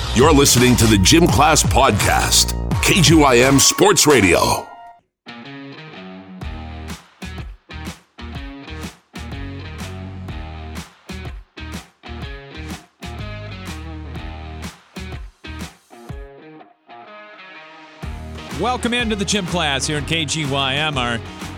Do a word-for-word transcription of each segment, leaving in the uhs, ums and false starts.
You're listening to the Gym Class Podcast, K G Y M Sports Radio. Welcome into the Gym Class here at K G Y M, our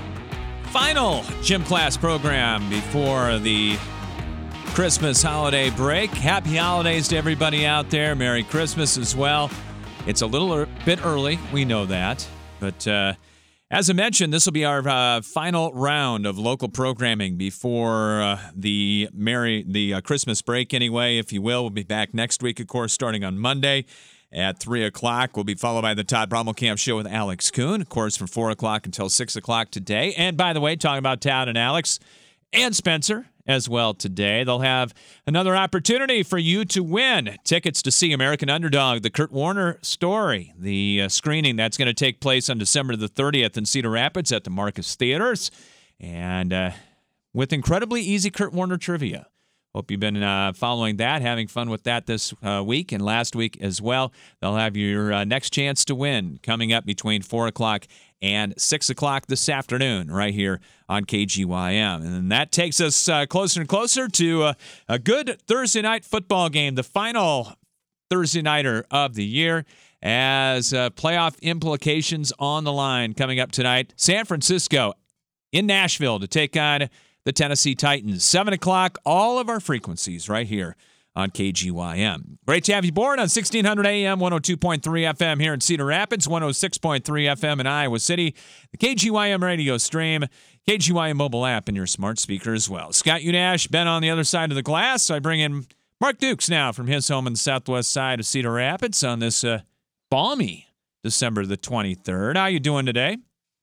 final Gym Class program before the Christmas holiday break. Happy holidays to everybody out there. Merry Christmas as well. It's a little er- bit early, we know that. But uh, as I mentioned, this will be our uh, final round of local programming before uh, the Merry the uh, Christmas break anyway, if you will. We'll be back next week, of course, starting on Monday at three o'clock. We'll be followed by the Todd Brommelkamp Show with Alex Kuhn, of course, from four o'clock until six o'clock today. And by the way, talking about Todd and Alex and Spencer as well today, they'll have another opportunity for you to win tickets to see American Underdog, the Kurt Warner story, the uh, screening that's going to take place on December the thirtieth in Cedar Rapids at the Marcus Theaters, and uh, with incredibly easy Kurt Warner trivia. Hope you've been uh, following that, having fun with that this uh, week and last week as well. They'll have your uh, next chance to win coming up between four o'clock and six o'clock this afternoon right here on K G Y M. And that takes us uh, closer and closer to uh, a good Thursday night football game, the final Thursday nighter of the year, as uh, playoff implications on the line coming up tonight. San Francisco in Nashville to take on the Tennessee Titans. seven o'clock, all of our frequencies right here on K G Y M. Great to have you aboard on sixteen hundred A M, one oh two point three F M here in Cedar Rapids, one oh six point three F M in Iowa City, the K G Y M radio stream, K G Y M mobile app, and your smart speaker as well. Scott Unash, Ben on the other side of the glass. I bring in Mark Dukes now from his home on the southwest side of Cedar Rapids on this uh, balmy December the twenty-third. How you doing today?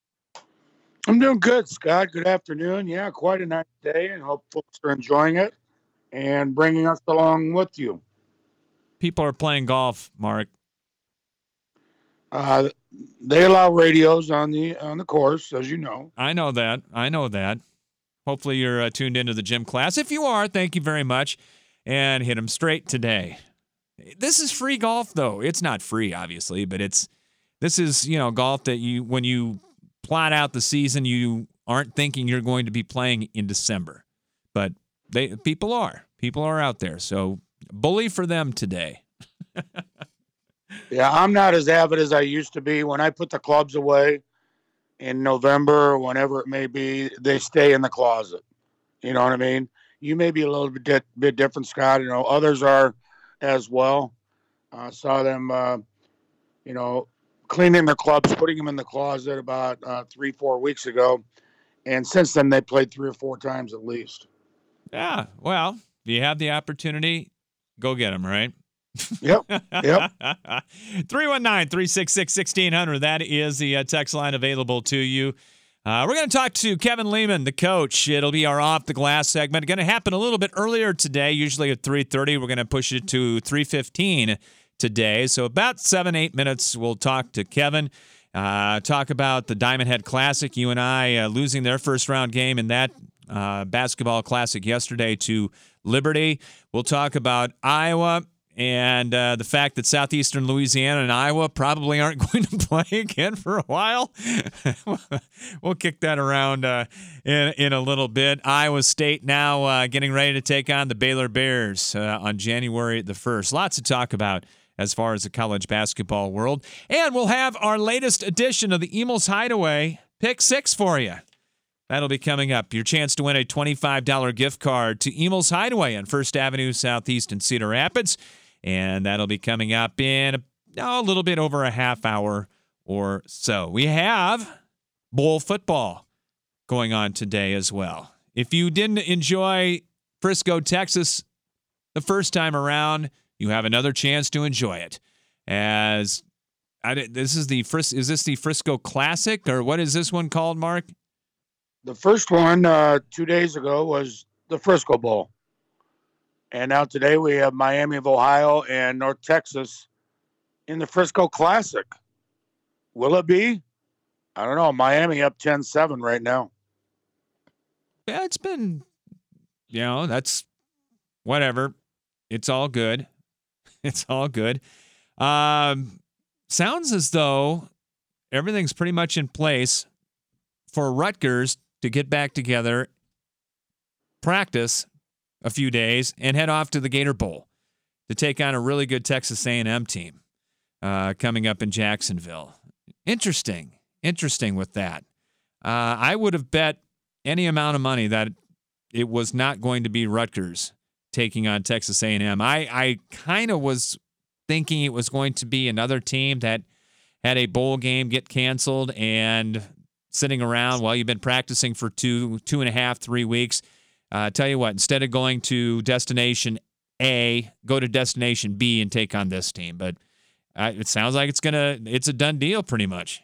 I'm doing good, Scott. Good afternoon. Yeah, quite a nice day, and hope folks are enjoying it and bringing us along with you. People are playing golf, Mark. Uh, they allow radios on the on the course, as you know. I know that. I know that. Hopefully you're uh, tuned into the gym class. If you are, thank you very much, and hit them straight today. This is free golf, though. It's not free, obviously, but it's this is you know golf that you when you plot out the season, you aren't thinking you're going to be playing in December, but they people are. People are out there, so bully for them today. Yeah, I'm not as avid as I used to be. When I put the clubs away in November or whenever it may be, they stay in the closet. You know what I mean? You may be a little bit, di- bit different, Scott. You know, others are as well. I uh, saw them, uh, you know, cleaning their clubs, putting them in the closet about uh, three, four weeks ago. And since then, they played three or four times at least. Yeah, well, if you have the opportunity, go get them, right? Yep, yep. three one nine, three six six, one six zero zero. That is the uh, text line available to you. Uh, we're going to talk to Kevin Lehman, the coach. It'll be our Off the Glass segment. Going to happen a little bit earlier today, usually at three thirty. We're going to push it to three fifteen today. So about seven, eight minutes, we'll talk to Kevin, uh, talk about the Diamond Head Classic. You and I uh, losing their first round game in that uh, basketball classic yesterday to Liberty. We'll talk about Iowa and uh, the fact that Southeastern Louisiana and Iowa probably aren't going to play again for a while. We'll kick that around uh, in, in a little bit. Iowa State now uh, getting ready to take on the Baylor Bears uh, on January the first. Lots to talk about as far as the college basketball world. And we'll have our latest edition of the Emil's Hideaway Pick Six for you. That'll be coming up. Your chance to win a twenty-five dollars gift card to Emil's Hideaway on First Avenue Southeast in Cedar Rapids. And that'll be coming up in a, a little bit over a half hour or so. We have bowl football going on today as well. If you didn't enjoy Frisco, Texas the first time around, you have another chance to enjoy it. As I, this is the Fris, is this the Frisco Classic, or what is this one called, Mark? The first one uh, two days ago was the Frisco Bowl. And now today we have Miami of Ohio and North Texas in the Frisco Classic. Will it be? I don't know. Miami up ten seven right now. Yeah, it's been, you know, that's whatever. It's all good. It's all good. Um, sounds as though everything's pretty much in place for Rutgers to get back together, practice a few days, and head off to the Gator Bowl to take on a really good Texas A and M team uh, coming up in Jacksonville. Interesting. Interesting with that. Uh, I would have bet any amount of money that it was not going to be Rutgers taking on Texas A and M. I, I kind of was thinking it was going to be another team that had a bowl game get canceled and sitting around while you've been practicing for two, two and a half, three weeks. Uh, tell you what, instead of going to destination A, go to destination B and take on this team. But uh, it sounds like it's gonna, it's a done deal pretty much.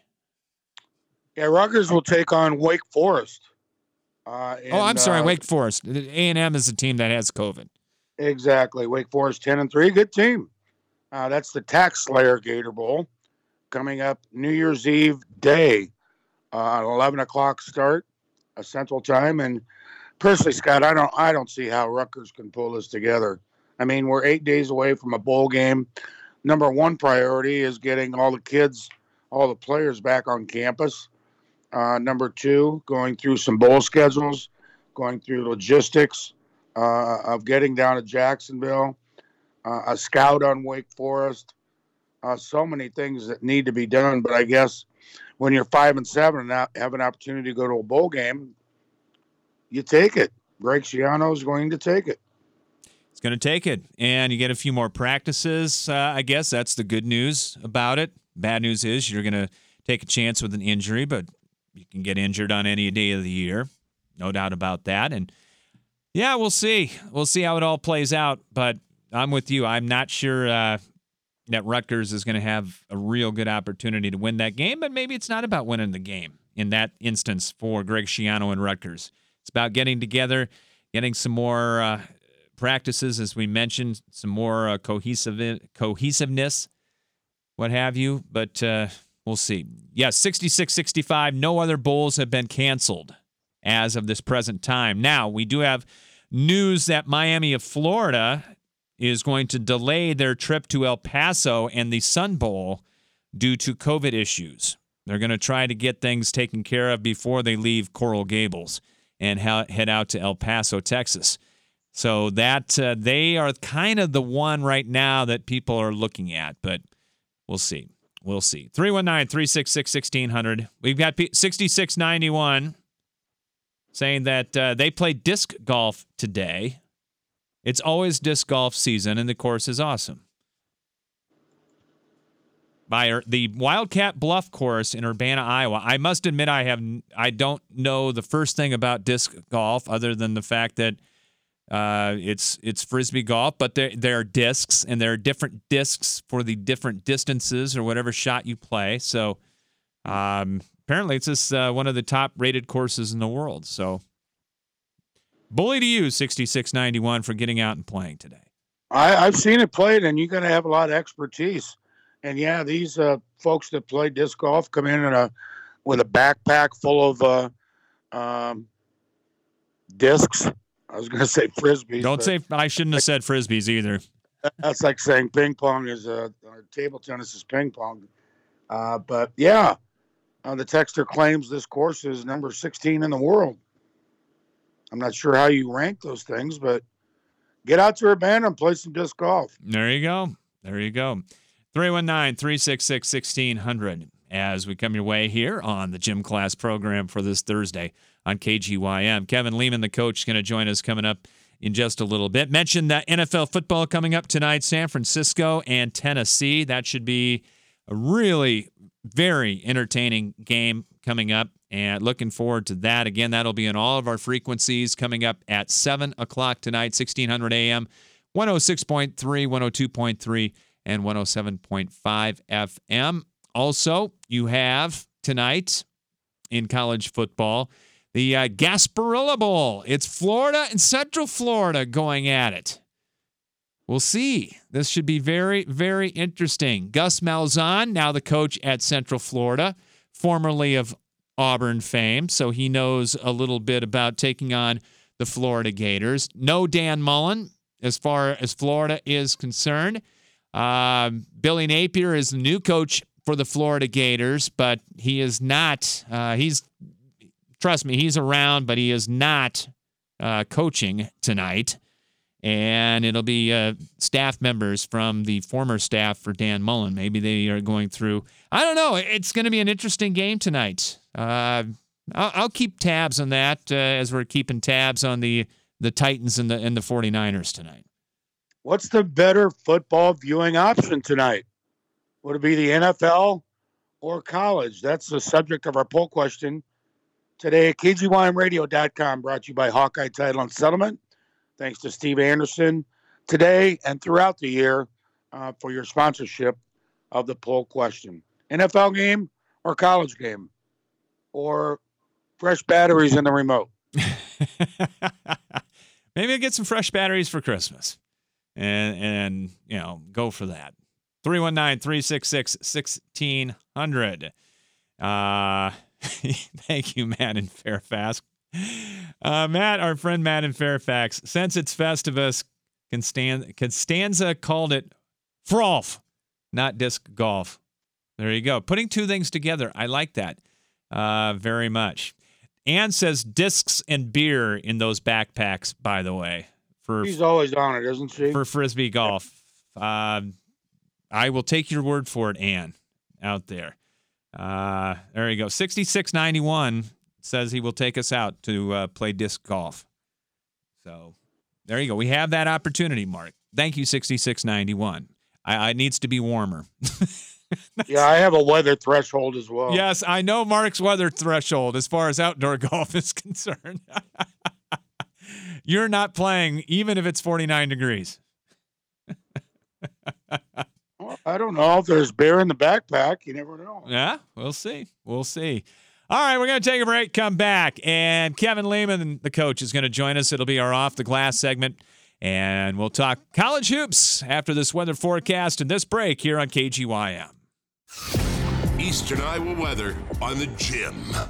Yeah, Rutgers will take on Wake Forest. Uh, and, oh, I'm sorry, uh, Wake Forest. A and M is a team that has COVID. Exactly. Wake Forest ten and three, good team. Uh, that's the Tax Slayer Gator Bowl coming up New Year's Eve day, uh, eleven o'clock start, uh, Central Time. And personally, Scott, I don't, I don't see how Rutgers can pull this together. I mean, we're eight days away from a bowl game. Number one priority is getting all the kids, all the players back on campus. Uh, number two, going through some bowl schedules, going through logistics uh, of getting down to Jacksonville, uh, a scout on Wake Forest. Uh, so many things that need to be done. But I guess when you're five and seven and not have an opportunity to go to a bowl game, you take it. Greg Schiano is going to take it. It's going to take it. And you get a few more practices. Uh, I guess that's the good news about it. Bad news is you're going to take a chance with an injury, but you can get injured on any day of the year. No doubt about that. And yeah, we'll see. We'll see how it all plays out. But I'm with you. I'm not sure uh, that Rutgers is going to have a real good opportunity to win that game, but maybe it's not about winning the game in that instance for Greg Schiano and Rutgers. It's about getting together, getting some more uh, practices, as we mentioned, some more uh, cohesive cohesiveness, what have you. But uh, we'll see. Yes, sixty-six sixty-five, no other bowls have been canceled as of this present time. Now, we do have news that Miami of Florida is going to delay their trip to El Paso and the Sun Bowl due to COVID issues. They're going to try to get things taken care of before they leave Coral Gables and ha- head out to El Paso, Texas. So that uh, they are kind of the one right now that people are looking at, but we'll see. We'll see. three one nine, three six six, one six zero zero. We've got sixty-six ninety-one saying that uh, they played disc golf today. It's always disc golf season, and the course is awesome. By the Wildcat Bluff course in Urbana, Iowa. I must admit I have I don't know the first thing about disc golf other than the fact that uh, it's it's frisbee golf, but there there are discs and there are different discs for the different distances or whatever shot you play. So um, apparently it's just uh, one of the top rated courses in the world. So bully to you, sixty-six ninety-one, for getting out and playing today. I, I've seen it played, and you got to have a lot of expertise. And yeah, these uh, folks that play disc golf come in, in a, with a backpack full of uh, um, discs. I was going to say frisbees. Don't say, I shouldn't have said frisbees either. That's like saying ping pong is, uh, or table tennis is ping pong. Uh, but yeah, uh, the texter claims this course is number sixteen in the world. I'm not sure how you rank those things, but get out to Urbana and play some disc golf. There you go. There you go. three one nine, three six six, one six zero zero as we come your way here on the Gym Class program for this Thursday on K G Y M. Kevin Lehman, the coach, is going to join us coming up in just a little bit. Mentioned that N F L football coming up tonight, San Francisco and Tennessee. That should be a really very entertaining game coming up, and looking forward to that. Again, that'll be on all of our frequencies coming up at seven o'clock tonight, sixteen hundred A M, one oh six point three, one oh two point three, and one oh seven point five F M. Also, you have tonight in college football the uh, Gasparilla Bowl. It's Florida and Central Florida going at it. We'll see. This should be very, very interesting. Gus Malzahn, now the coach at Central Florida, formerly of Auburn fame, so he knows a little bit about taking on the Florida Gators. No Dan Mullen, as far as Florida is concerned. Uh, Billy Napier is the new coach for the Florida Gators, but he is not, uh, he's, trust me, he's around, but he is not uh, coaching tonight. And it'll be uh, staff members from the former staff for Dan Mullen. Maybe they are going through, I don't know. It's going to be an interesting game tonight. Uh, I'll, I'll keep tabs on that uh, as we're keeping tabs on the, the Titans and the, and the 49ers tonight. What's the better football viewing option tonight? Would it be the N F L or college? That's the subject of our poll question today at K G Y M radio dot com, brought to you by Hawkeye Title and Settlement. Thanks to Steve Anderson today and throughout the year uh, for your sponsorship of the poll question. N F L game or college game? Or fresh batteries in the remote? Maybe I'll get some fresh batteries for Christmas. And, and you know, go for that. three one nine, three six six, one six zero zero. Uh, thank you, Matt in Fairfax. Uh, Matt, our friend Matt in Fairfax, since it's Festivus, Constanza, Constanza called it frolf, not disc golf. There you go. Putting two things together. I like that uh, very much. Ann says discs and beer in those backpacks, by the way. For, She's always on it, isn't she? For Frisbee golf. Uh, I will take your word for it, Ann, out there. Uh, there you go. sixty-six ninety-one says he will take us out to uh, play disc golf. So there you go. We have that opportunity, Mark. Thank you, sixty-six ninety-one. I, I needs to be warmer. Yeah, I have a weather threshold as well. Yes, I know Mark's weather threshold as far as outdoor golf is concerned. You're not playing even if it's forty-nine degrees. Well, I don't know if there's beer in the backpack. You never know. Yeah, we'll see. We'll see. All right, we're going to take a break, come back, and Kevin Lehman, the coach, is going to join us. It'll be our Off the Glass segment, and we'll talk college hoops after this weather forecast and this break here on K G Y M. Eastern Iowa weather on the Gym.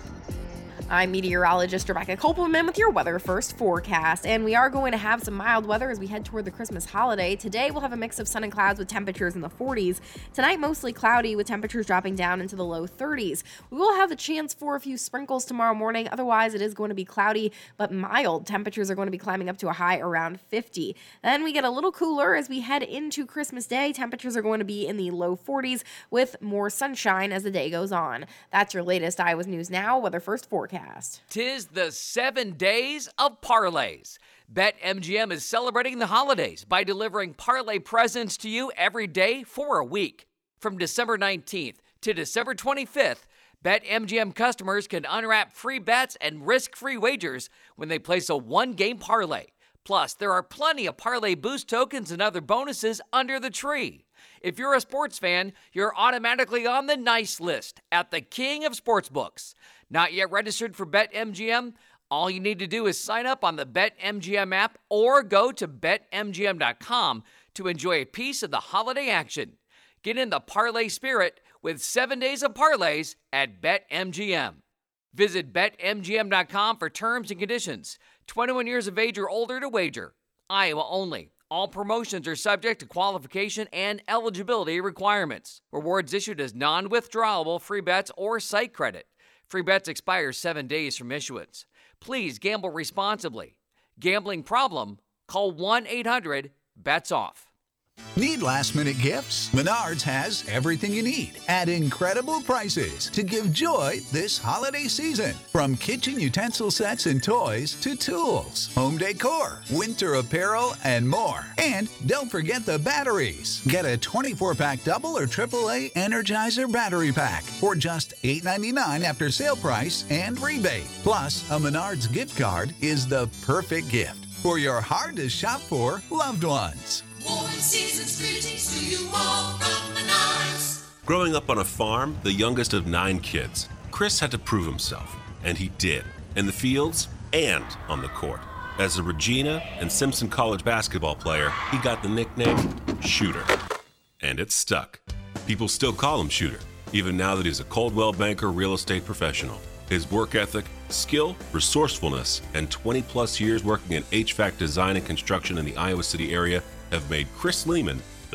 I'm meteorologist Rebecca Kopelman with your Weather First forecast, and we are going to have some mild weather as we head toward the Christmas holiday. Today we'll have a mix of sun and clouds with temperatures in the forties. Tonight mostly cloudy with temperatures dropping down into the low thirties. We will have a chance for a few sprinkles tomorrow morning. Otherwise it is going to be cloudy but mild. Temperatures are going to be climbing up to a high around fifty. Then we get a little cooler as we head into Christmas Day. Temperatures are going to be in the low forties with more sunshine as the day goes on. That's your latest Iowa's News Now Weather First forecast. Tis the seven days of parlays. BetMGM is celebrating the holidays by delivering parlay presents to you every day for a week. From December nineteenth to December twenty-fifth, BetMGM customers can unwrap free bets and risk-free wagers when they place a one-game parlay. Plus, there are plenty of parlay boost tokens and other bonuses under the tree. If you're a sports fan, you're automatically on the nice list at the King of Sportsbooks. Not yet registered for BetMGM? All you need to do is sign up on the BetMGM app or go to bet M G M dot com to enjoy a piece of the holiday action. Get in the parlay spirit with seven days of parlays at BetMGM. Visit bet M G M dot com for terms and conditions. twenty-one years of age or older to wager. Iowa only. All promotions are subject to qualification and eligibility requirements. Rewards issued as non-withdrawable free bets or site credit. Free bets expire seven days from issuance. Please gamble responsibly. Gambling problem? Call one eight hundred bets off. Need last-minute gifts? Menards has everything you need at incredible prices to give joy this holiday season. From kitchen utensil sets and toys to tools, home decor, winter apparel, and more. And don't forget the batteries. Get a twenty-four pack double or triple A Energizer battery pack for just eight ninety-nine after sale price and rebate. Plus, a Menards gift card is the perfect gift for your hard-to-shop for loved ones. Warm season's greetings to you all from Menards. Growing up on a farm, the youngest of nine kids, Chris had to prove himself, and he did, in the fields and on the court. As a Regina and Simpson College basketball player, he got the nickname Shooter. And it stuck. People still call him Shooter, even now that he's a Coldwell Banker real estate professional. His work ethic, skill, resourcefulness, and twenty plus years working in H V A C design and construction in the Iowa City area have made Chris Lehman the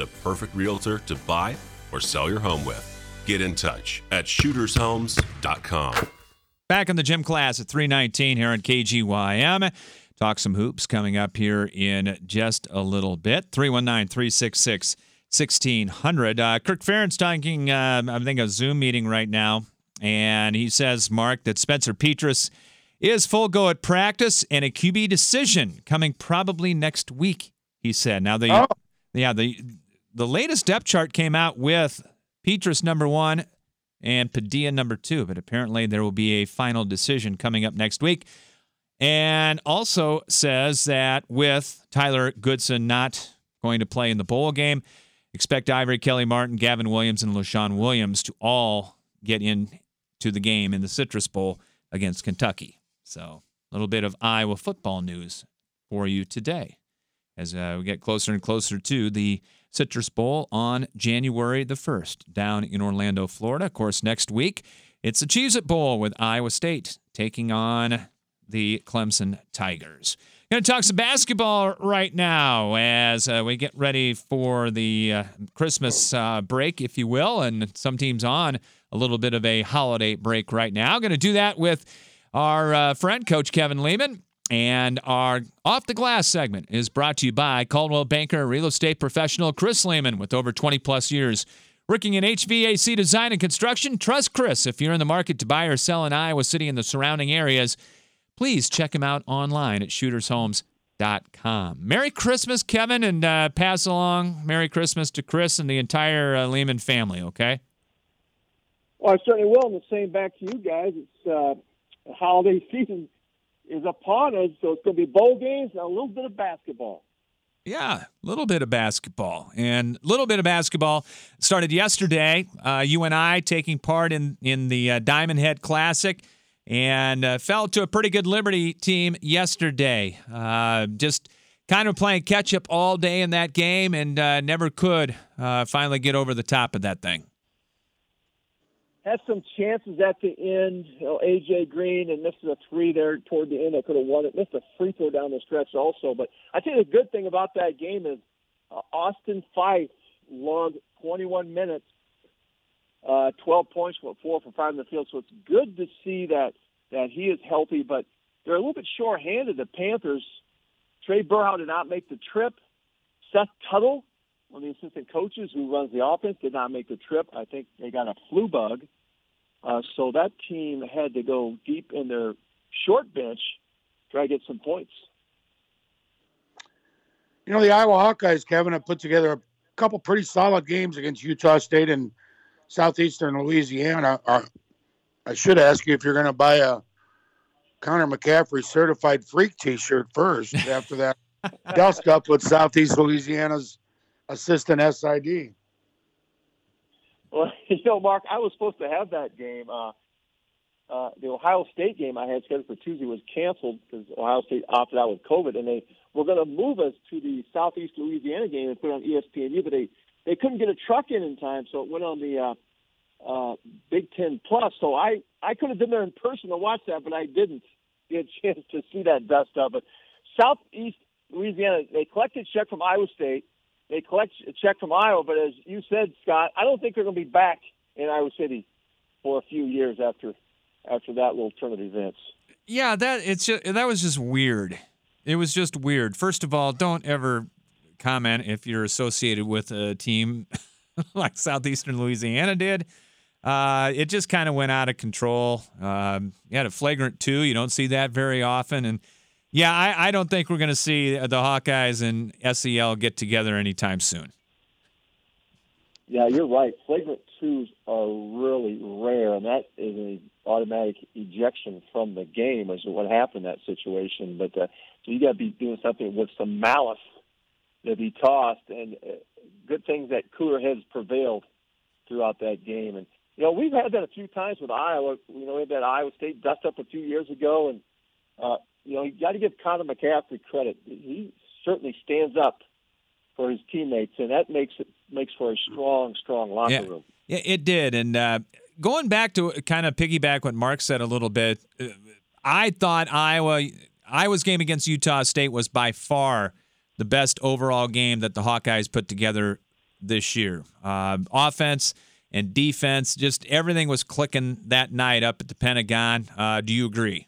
the perfect realtor to buy or sell your home with. Get in touch at shooters homes dot com. Back in the gym class at three nineteen here on K G Y M. Talk some hoops coming up here in just a little bit. three one nine, three six six, one six zero zero. Uh, Kirk Ferentz talking, uh, I think, a Zoom meeting right now. And he says, Mark, that Spencer Petras is full go at practice and a Q B decision coming probably next week, he said. Now, the, Oh. yeah, the, the latest depth chart came out with Petras number one and Padilla number two. But apparently there will be a final decision coming up next week. And also says that with Tyler Goodson not going to play in the bowl game, expect Ivory Kelly Martin, Gavin Williams, and LaShawn Williams to all get into the game in the Citrus Bowl against Kentucky. So a little bit of Iowa football news for you today as uh, we get closer and closer to the Citrus Bowl on January the first down in Orlando, Florida. Of course, next week, it's the Cheez-It Bowl with Iowa State taking on the Clemson Tigers. Going to talk some basketball right now as uh, we get ready for the uh, Christmas uh, break, if you will, and some teams on a little bit of a holiday break right now. Going to do that with our uh, friend, Coach Kevin Lehman. And our Off the Glass segment is brought to you by Caldwell Banker real estate professional Chris Lehman with over twenty plus years working in H V A C design and construction. Trust Chris if you're in the market to buy or sell in Iowa City and the surrounding areas. Please check him out online at shooters homes dot com. Merry Christmas, Kevin, and uh, pass along Merry Christmas to Chris and the entire uh, Lehman family, okay? Well, I certainly will, and the same back to you guys. It's uh, the holiday season is upon us, so it's going to be bowl games and a little bit of basketball. Yeah, a little bit of basketball. And a little bit of basketball started yesterday. Uh, you and I taking part in, in the uh, Diamond Head Classic. And uh, fell to a pretty good Liberty team yesterday. Uh, just kind of playing catch-up all day in that game and uh, never could uh, finally get over the top of that thing. Had some chances at the end. You know, A J Green and missed a three there toward the end. I could have won it. Missed a free throw down the stretch also. But I think the good thing about that game is uh, Austin Fife logged twenty-one minutes. Uh, twelve points, four for five in the field. So it's good to see that that he is healthy, but they're a little bit short-handed, the Panthers. Trey Burhow did not make the trip. Seth Tuttle, one of the assistant coaches who runs the offense, did not make the trip. I think they got a flu bug. Uh, so that team had to go deep in their short bench to try to get some points. You know, the Iowa Hawkeyes, Kevin, have put together a couple pretty solid games against Utah State and Southeastern Louisiana. Are, I should ask you if you're going to buy a Connor McCaffrey certified freak T-shirt first after that dust up with Southeast Louisiana's assistant S I D. Well, you know, Mark, I was supposed to have that game. Uh, uh, the Ohio State game I had scheduled for Tuesday was canceled because Ohio State opted out with COVID, and they were going to move us to the Southeast Louisiana game and put it on E S P N U, but they They couldn't get a truck in in time, so it went on the uh, uh, Big Ten Plus. So I, I could have been there in person to watch that, but I didn't get a chance to see that dust up. But Southeast Louisiana, they collected a check from Iowa State. They collect a check from Iowa, but as you said, Scott, I don't think they're going to be back in Iowa City for a few years after after that little turn of events. Yeah, that it's just, that was just weird. It was just weird. First of all, don't ever comment if you're associated with a team like Southeastern Louisiana did. Uh, it just kind of went out of control. Um, you had a flagrant two. You don't see that very often. And, yeah, I, I don't think we're going to see the Hawkeyes and S E L get together anytime soon. Yeah, you're right. Flagrant twos are really rare, and that is an automatic ejection from the game is what happened in that situation. But uh, so you got to be doing something with some malice to be tossed, and uh, good things that cooler heads prevailed throughout that game. And, you know, we've had that a few times with Iowa. You know, we had that Iowa State dust up a few years ago, and, uh, you know, you got to give Connor McCaffrey credit. He certainly stands up for his teammates, and that makes it makes for a strong, strong locker yeah. room. Yeah, it did. And uh, going back to kind of piggyback what Mark said a little bit, uh, I thought Iowa Iowa's game against Utah State was by far the best overall game that the Hawkeyes put together this year. Uh, offense and defense, just everything was clicking that night up at the Pentagon. Uh, do you agree?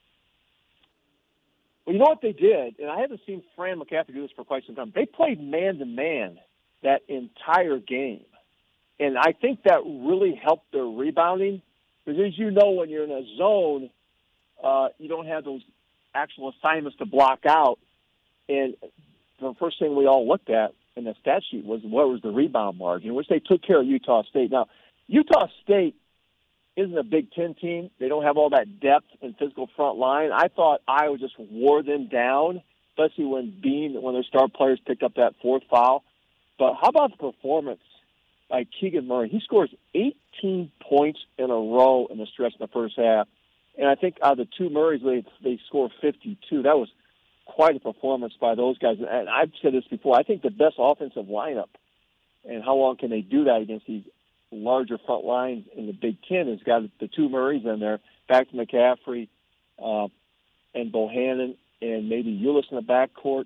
Well, you know what they did, and I haven't seen Fran McCaffery do this for quite some time. They played man-to-man that entire game. And I think that really helped their rebounding. Because as you know, when you're in a zone, uh, you don't have those actual assignments to block out. And the first thing we all looked at in the stat sheet was what was the rebound margin, which they took care of Utah State. Now, Utah State isn't a Big Ten team. They don't have all that depth and physical front line. I thought Iowa just wore them down, especially when Bean, when their star players picked up that fourth foul. But how about the performance by Keegan Murray? He scores eighteen points in a row in the stretch in the first half. And I think out of the two Murrays, they, they scored fifty-two. That was quite a performance by those guys. And I've said this before. I think the best offensive lineup, and how long can they do that against these larger front lines in the Big Ten, has got the two Murrays in there, back to McCaffrey uh, and Bohannon, and maybe Ulis in the backcourt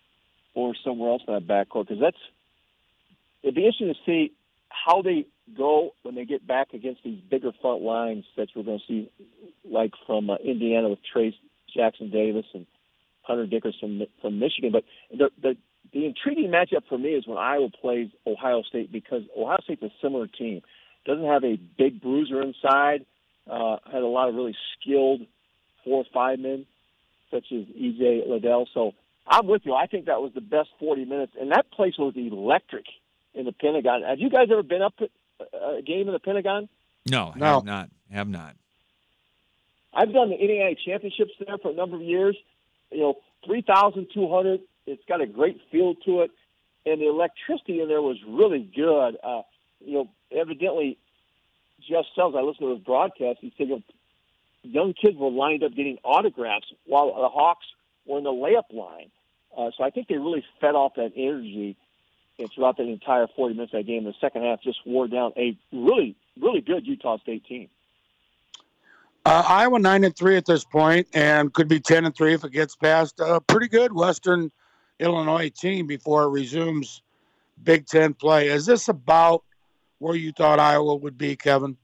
or somewhere else in that backcourt. Because that's it'd be interesting to see how they go when they get back against these bigger front lines that we're going to see, like from uh, Indiana with Trace Jackson Davis and Hunter Dickerson from Michigan. But the, the the intriguing matchup for me is when Iowa plays Ohio State, because Ohio State's a similar team. Doesn't have a big bruiser inside. Uh, had a lot of really skilled four or five men, such as E J Liddell. So I'm with you. I think that was the best forty minutes, and that place was electric in the Pentagon. Have you guys ever been up to a game in the Pentagon? No, No. have not. Have not. I've done the N A I A championships there for a number of years. You know, three thousand two hundred. It's got a great feel to it, and the electricity in there was really good. Uh, you know, evidently, Jeff Sells, I listened to his broadcast, he said, you know, young kids were lined up getting autographs while the Hawks were in the layup line. Uh, so I think they really fed off that energy and throughout that entire forty minutes of that game. The second half just wore down a really, really good Utah State team. Uh, Iowa nine and three at this point, and could be ten and three if it gets past a pretty good Western Illinois team before it resumes Big Ten play. Is this about where you thought Iowa would be, Kevin?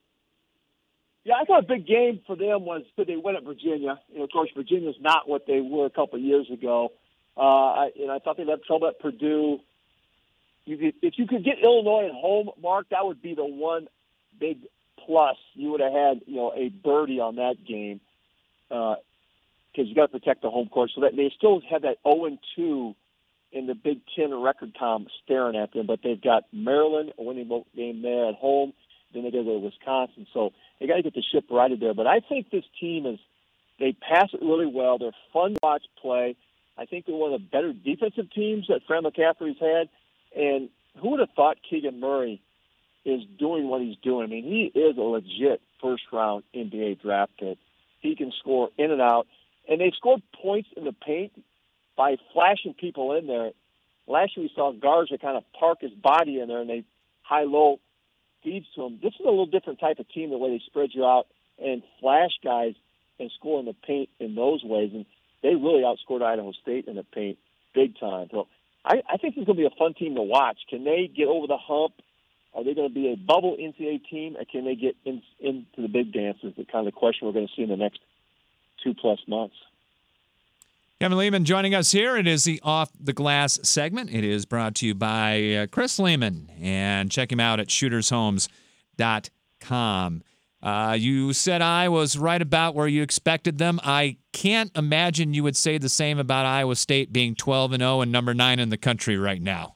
Yeah, I thought a big game for them was that they win at Virginia. You know, of course, Virginia's not what they were a couple of years ago. Uh, I, and I thought they'd have trouble at Purdue. You could, if you could get Illinois at home, Mark, that would be the one big plus. You would have had, you know, a birdie on that game because uh, you got to protect the home court. So that they still have that oh and two in the Big Ten record column staring at them. But they've got Maryland, a winning game there at home. Then they go to Wisconsin. So they got to get the ship righted there. But I think this team is, they pass it really well. They're fun to watch play. I think they're one of the better defensive teams that Fran McCaffrey's had. And who would have thought Keegan Murray is doing what he's doing? I mean, he is a legit first-round N B A draft pick. He can score in and out. And they've scored points in the paint by flashing people in there. Last year we saw Garza kind of park his body in there, and they high-low feeds to him. This is a little different type of team, the way they spread you out and flash guys and score in the paint in those ways. And they really outscored Idaho State in the paint big time. So I, I think this is going to be a fun team to watch. Can they get over the hump? Are they going to be a bubble N C double A team, or can they get in, into the big dance? Is the kind of question we're going to see in the next two-plus months. Kevin Lehman joining us here. It is the Off the Glass segment. It is brought to you by uh, Chris Lehman, and check him out at shooters homes dot com. Uh, you said I was right about where you expected them. I can't imagine you would say the same about Iowa State being twelve and oh and number nine in the country right now.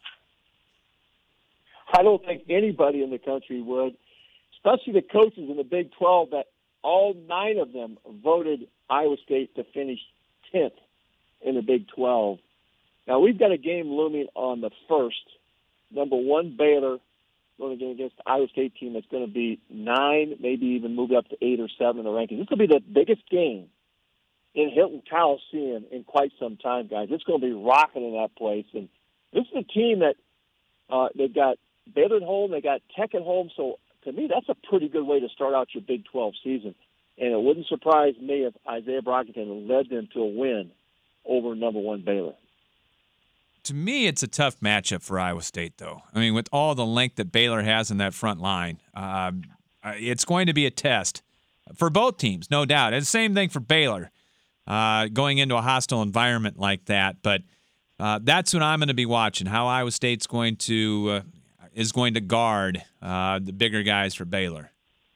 I don't think anybody in the country would, especially the coaches in the Big twelve, that all nine of them voted Iowa State to finish tenth in the Big twelve. Now, we've got a game looming on the first. Number one, Baylor, going against the Iowa State team that's going to be nine, maybe even move up to eight or seven in the rankings. This will be the biggest game in Hilton Coliseum in quite some time, guys. It's going to be rocking in that place. And this is a team that uh, they've got Baylor at home, they got Tech at home. So, to me, that's a pretty good way to start out your Big twelve season. And it wouldn't surprise me if Isaiah Brockington led them to a win over number one Baylor. to me, it's a tough matchup for Iowa State, though. I mean, with all the length that Baylor has in that front line, uh, it's going to be a test for both teams, no doubt. And the same thing for Baylor, uh, going into a hostile environment like that. But uh, that's what I'm going to be watching, how Iowa State's going to uh, is going to guard uh, the bigger guys for Baylor.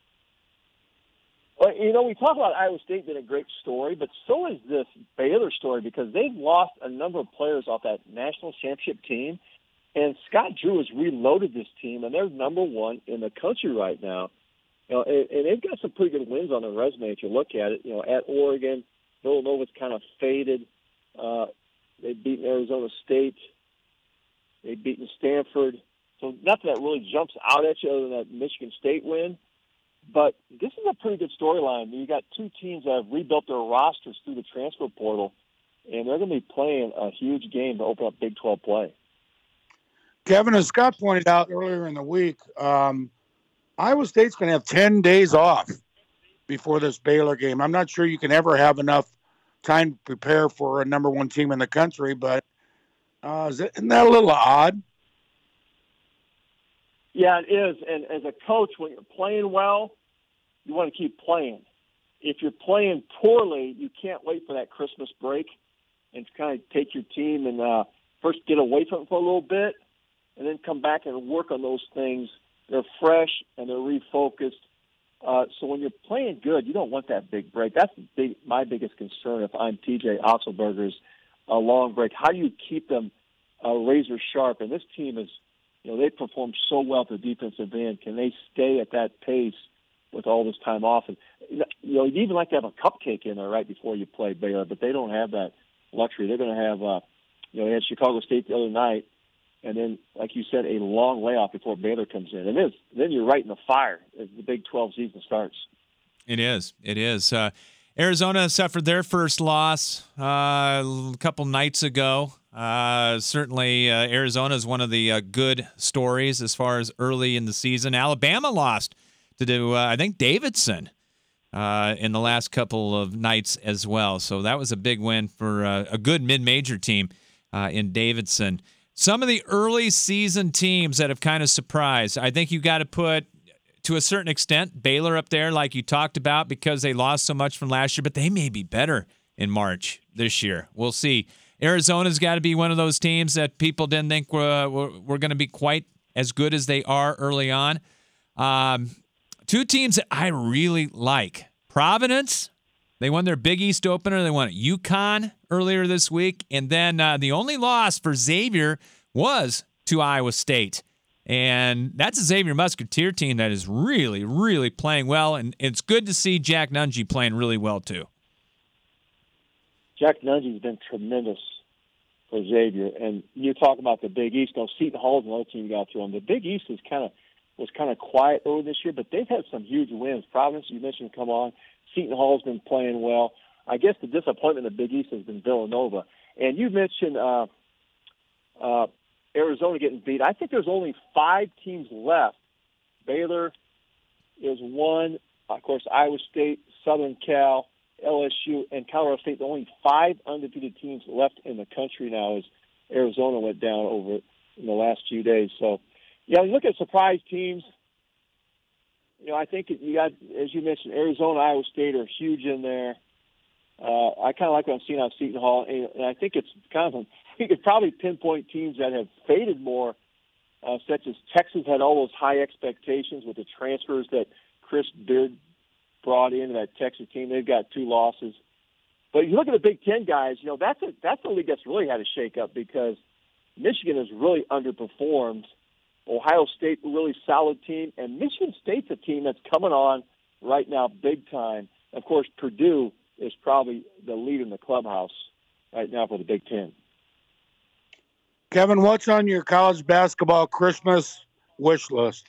Well, you know, we talk about Iowa State being a great story, but so is this Baylor story because they've lost a number of players off that national championship team, and Scott Drew has reloaded this team, and they're number one in the country right now. You know, and, and they've got some pretty good wins on their resume if you look at it. You know, at Oregon, Villanova's kind of faded. Uh, they've beaten Arizona State. They've beaten Stanford. So nothing that really jumps out at you other than that Michigan State win. But this is a pretty good storyline. You got two teams that have rebuilt their rosters through the transfer portal, and they're going to be playing a huge game to open up Big twelve play. Kevin, as Scott pointed out earlier in the week, um, Iowa State's going to have ten days off before this Baylor game. I'm not sure you can ever have enough time to prepare for a number one team in the country, but uh, is it, isn't that a little odd? Yeah, it is. And as a coach, when you're playing well, you want to keep playing. If you're playing poorly, you can't wait for that Christmas break and kind of take your team and uh, first get away from it for a little bit and then come back and work on those things. They're fresh and they're refocused. Uh, so when you're playing good, you don't want that big break. That's big, my biggest concern if I'm T J Otzelberger's a long break. How do you keep them uh, razor sharp? And this team is, you know, they perform so well at the defensive end. Can they stay at that pace with all this time off? And, you know, you'd even like to have a cupcake in there right before you play Baylor, but they don't have that luxury. They're going to have, uh, you know, they had Chicago State the other night, and then, like you said, a long layoff before Baylor comes in. And then, then you're right in the fire as the Big twelve season starts. It is. It is. Uh, Arizona suffered their first loss uh, a couple nights ago. Uh, certainly, uh, Arizona is one of the uh, good stories as far as early in the season. Alabama lost to do, uh, I think, Davidson uh, in the last couple of nights as well. So that was a big win for uh, a good mid-major team uh, in Davidson. Some of the early season teams that have kind of surprised, I think you got to put, to a certain extent, Baylor up there like you talked about because they lost so much from last year, but they may be better in March this year. We'll see. Arizona's got to be one of those teams that people didn't think were, were, were going to be quite as good as they are early on. Um, two teams that I really like. Providence, they won their Big East opener. They won at UConn earlier this week. And then uh, the only loss for Xavier was to Iowa State. And that's a Xavier Musketeer team that is really, really playing well. And it's good to see Jack Nunge playing really well, too. Jack Nunge's been tremendous for Xavier, and you talk about the Big East. Now, Seton Hall's another team you got through them. The Big East is kind of was kind of quiet over this year, but they've had some huge wins. Providence, you mentioned, come on. Seton Hall's been playing well. I guess the disappointment in the Big East has been Villanova. And you mentioned uh, uh, Arizona getting beat. I think there's only five teams left. Baylor is one. Of course, Iowa State, Southern Cal, L S U, and Colorado State. The only five undefeated teams left in the country now as Arizona went down over in the last few days. So, yeah, you look at surprise teams. You know, I think you got, as you mentioned, Arizona, Iowa State are huge in there. Uh, I kind of like what I'm seeing out of Seton Hall, and I think it's kind of, you could probably pinpoint teams that have faded more, uh, such as Texas had all those high expectations with the transfers that Chris Beard brought into that Texas team. They've got two losses. But you look at the Big Ten guys, you know, that's a, that's the league that's really had a shake-up because Michigan has really underperformed. Ohio State, a really solid team. And Michigan State's a team that's coming on right now big time. Of course, Purdue is probably the lead in the clubhouse right now for the Big Ten. Kevin, what's on your college basketball Christmas wish list?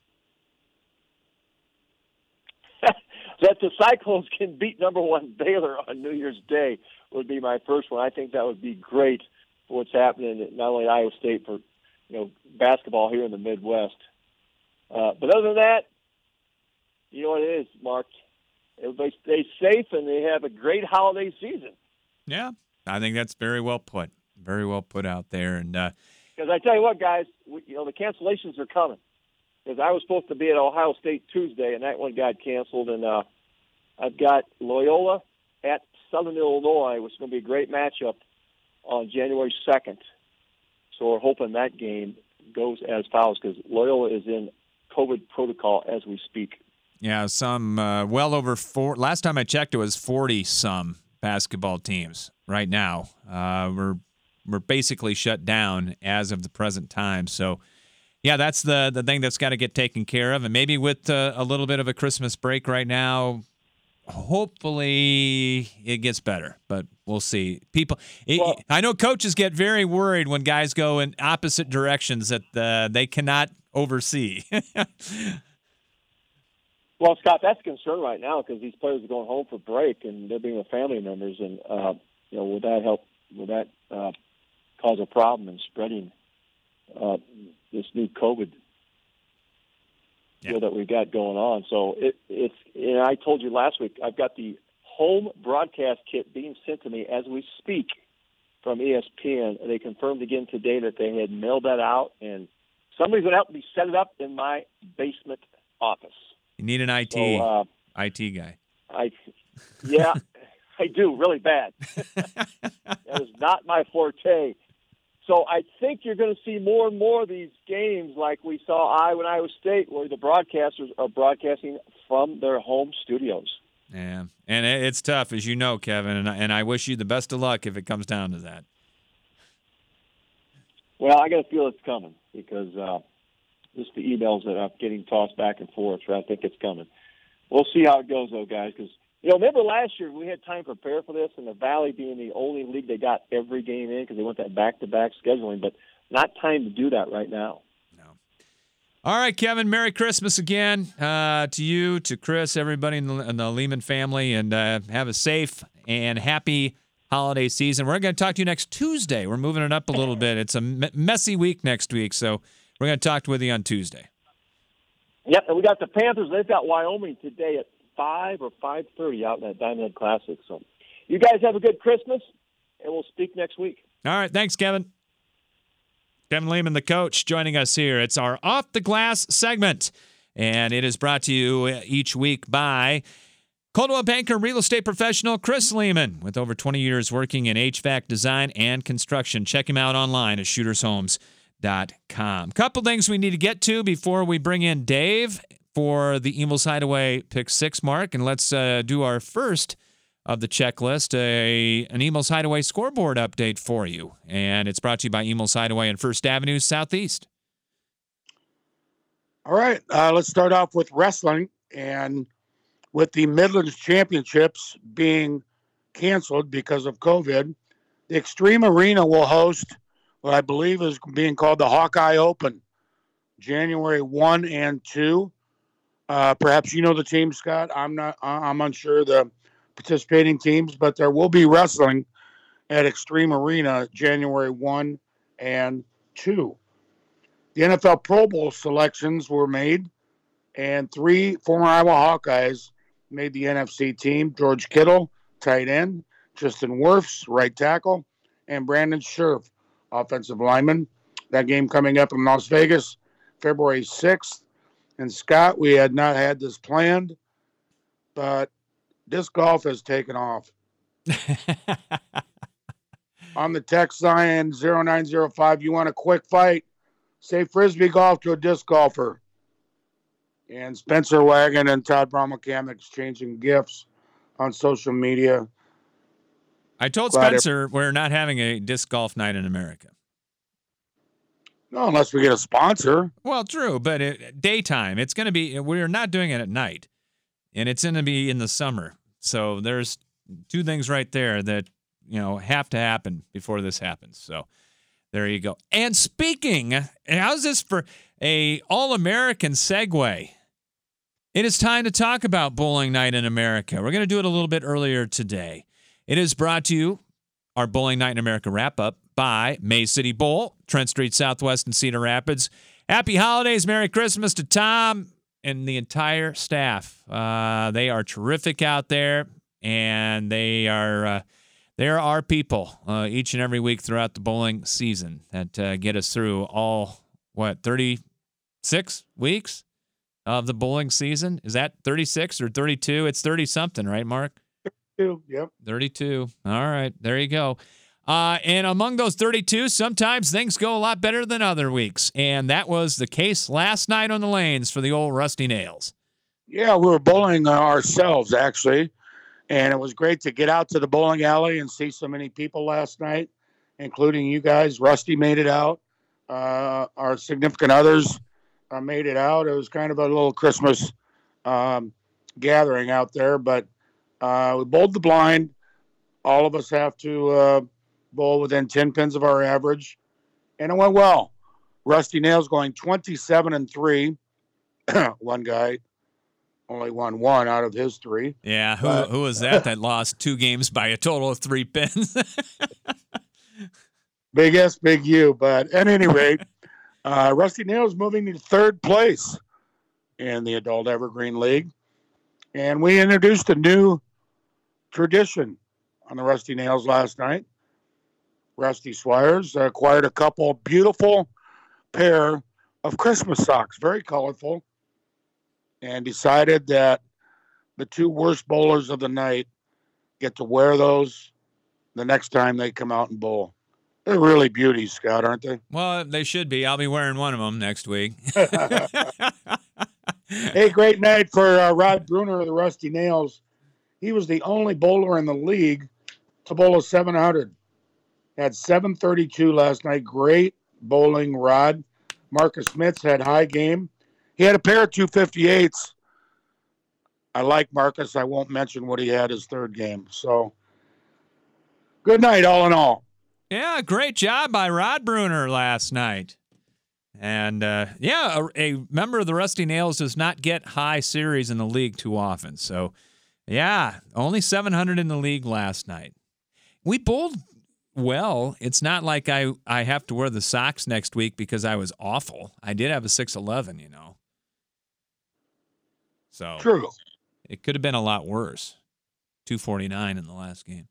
That the Cyclones can beat number one Baylor on New Year's Day would be my first one. I think that would be great for what's happening at not only at Iowa State for, you know, basketball here in the Midwest. Uh, but other than that, you know what it is, Mark. Everybody stay safe and they have a great holiday season. Yeah, I think that's very well put. Very well put out there. And uh, because I tell you what, guys, we, you know the cancellations are coming. Because I was supposed to be at Ohio State Tuesday, and that one got canceled. And uh, I've got Loyola at Southern Illinois, which is going to be a great matchup on January second. So we're hoping that game goes as follows because Loyola is in COVID protocol as we speak. Yeah, some uh, well over four. Last time I checked, it was forty some basketball teams. Right now, uh, we're we're basically shut down as of the present time. So, yeah, that's the the thing that's got to get taken care of. And maybe with uh, a little bit of a Christmas break right now, hopefully it gets better. But we'll see. People, it, well, I know coaches get very worried when guys go in opposite directions that uh, they cannot oversee. Well, Scott, that's a concern right now because these players are going home for break and they're being with family members, and uh, you know, would that help? Would that uh, cause a problem in spreading uh, this new COVID yeah. deal that we've got going on? So it, it's. And I told you last week, I've got the home broadcast kit being sent to me as we speak from E S P N. They confirmed again today that they had mailed that out, and somebody's going to help me set it up in my basement office. You need an I T so, uh, I T guy. I, yeah, I do really bad. That is not my forte. So I think you're going to see more and more of these games like we saw Iowa and Iowa State, where the broadcasters are broadcasting from their home studios. Yeah, and it's tough, as you know, Kevin, and I, and I wish you the best of luck if it comes down to that. Well, I got to feel it's coming because uh, just the emails that I'm getting tossed back and forth, so I think it's coming. We'll see how it goes, though, guys, because, you know, remember last year we had time to prepare for this, and the Valley being the only league that got every game in because they went that back-to-back scheduling, but not time to do that right now. No. All right, Kevin, Merry Christmas again uh, to you, to Chris, everybody in the, in the Lehman family, and uh, have a safe and happy holiday season. We're going to talk to you next Tuesday. We're moving it up a little bit. It's a me- messy week next week, so we're going to talk with you on Tuesday. Yep, and we got the Panthers. They've got Wyoming today at five or five thirty out in that Diamond Head Classic. So you guys have a good Christmas, and we'll speak next week. All right, thanks, Kevin. Kevin Lehman, the coach, joining us here. It's our Off the Glass segment, and it is brought to you each week by Coldwell Banker real estate professional Chris Lehman, with over twenty years working in H V A C design and construction. Check him out online at shooters homes dot com. Couple things we need to get to before we bring in Dave for the Eagles Hideaway Pick Six mark, and let's uh, do our first of the checklist, a an Eagles Hideaway scoreboard update for you, and it's brought to you by Eagles Hideaway and First Avenue Southeast. All right, uh, let's start off with wrestling, and with the Midlands Championships being canceled because of COVID, the Extreme Arena will host what I believe is being called the Hawkeye Open, January first and second. Uh, perhaps you know the team, Scott. I'm not. I'm unsure the participating teams, but there will be wrestling at Extreme Arena January first and second. The N F L Pro Bowl selections were made, and three former Iowa Hawkeyes made the N F C team: George Kittle, tight end; Tristan Wirfs, right tackle; and Brandon Scherf, offensive lineman. That game coming up in Las Vegas, February sixth. And Scott, we had not had this planned, but disc golf has taken off. On the text line zero nine zero five, you want a quick fight? Say Frisbee golf to a disc golfer. And Spencer Wagon and Todd Brown McCam exchanging gifts on social media. I told Glad Spencer it, we're not having a disc golf night in America. No, unless we get a sponsor. Well, true, but it, daytime. It's going to be, we're not doing it at night, and it's going to be in the summer. So there's two things right there that, you know, have to happen before this happens. So there you go. And speaking, how's this for a all-American segue? It is time to talk about bowling night in America. We're going to do it a little bit earlier today. It is brought to you, our Bowling Night in America wrap-up, by May City Bowl, Trent Street Southwest in Cedar Rapids. Happy holidays, Merry Christmas to Tom and the entire staff. Uh, they are terrific out there, and they are uh, there are people uh, each and every week throughout the bowling season that uh, get us through all, what, thirty-six weeks of the bowling season? Is that thirty-six or thirty-two? It's thirty-something, right, Mark? thirty-two, yep. thirty-two. All right, there you go. Uh, and among those thirty-two, sometimes things go a lot better than other weeks. And that was the case last night on the lanes for the old Rusty Nails. Yeah, we were bowling ourselves, actually. And it was great to get out to the bowling alley and see so many people last night, including you guys. Rusty made it out. Uh, our significant others uh, made it out. It was kind of a little Christmas um, gathering out there. But uh, we bowled the blind. All of us have to uh, bowl within ten pins of our average. And it went well. Rusty Nails going twenty-seven and three. One guy only won one out of his three. Yeah, who but, who was that that lost two games by a total of three pins? Big S, big U. But at any rate, uh, Rusty Nails moving to third place in the Adult Evergreen League. And we introduced a new tradition on the Rusty Nails last night. Rusty Swires acquired a couple beautiful pair of Christmas socks, very colorful, and decided that the two worst bowlers of the night get to wear those the next time they come out and bowl. They're really beauties, Scott, aren't they? Well, they should be. I'll be wearing one of them next week. Hey, great night for uh, Rod Bruner of the Rusty Nails. He was the only bowler in the league to bowl a seven hundred. Had seven thirty-two last night. Great bowling, Rod. Marcus Smits had high game. He had a pair of two fifty-eights. I like Marcus. I won't mention what he had his third game. So, good night, all in all. Yeah, great job by Rod Bruner last night. And, uh, yeah, a, a member of the Rusty Nails does not get high series in the league too often. So, yeah, only seven hundred in the league last night. We bowled well. It's not like I, I have to wear the socks next week because I was awful. I did have a six eleven, you know. So True. It could have been a lot worse. two forty-nine in the last game.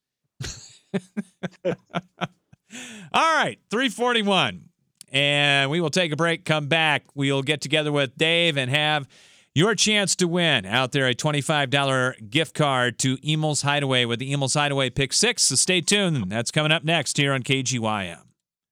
All right, three forty-one. And we will take a break, come back. We'll get together with Dave and have your chance to win out there a twenty-five dollars gift card to Emel's Hideaway with the Emel's Hideaway Pick Six. So stay tuned. That's coming up next here on K G Y M.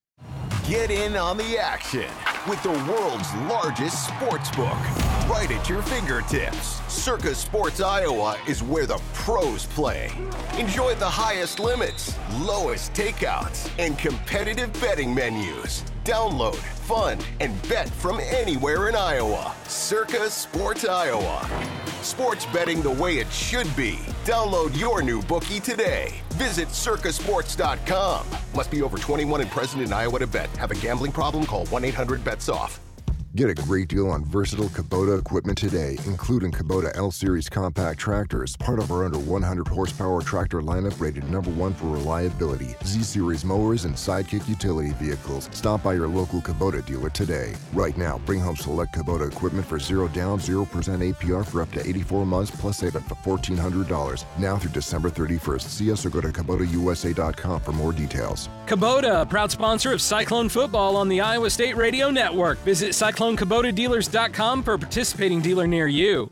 Get in on the action with the world's largest sports book right at your fingertips. Circa Sports Iowa is where the pros play. Enjoy the highest limits, lowest takeouts, and competitive betting menus. Download, fund, and bet from anywhere in Iowa. Circa Sports Iowa. Sports betting the way it should be. Download your new bookie today. Visit circa sports dot com. Must be over twenty-one and present in Iowa to bet. Have a gambling problem? Call one eight hundred bets off. Get a great deal on versatile Kubota equipment today, including Kubota L-Series compact tractors, part of our under one hundred horsepower tractor lineup rated number one for reliability, Z-Series mowers, and Sidekick utility vehicles. Stop by your local Kubota dealer today. Right now, bring home select Kubota equipment for zero down, zero percent A P R for up to eighty-four months, plus save up to fourteen hundred dollars. Now through December thirty-first. See us or go to Kubota U S A dot com for more details. Kubota, proud sponsor of Cyclone Football on the Iowa State Radio Network. Visit Cyclone Kubota Dealers dot com for a participating dealer near you.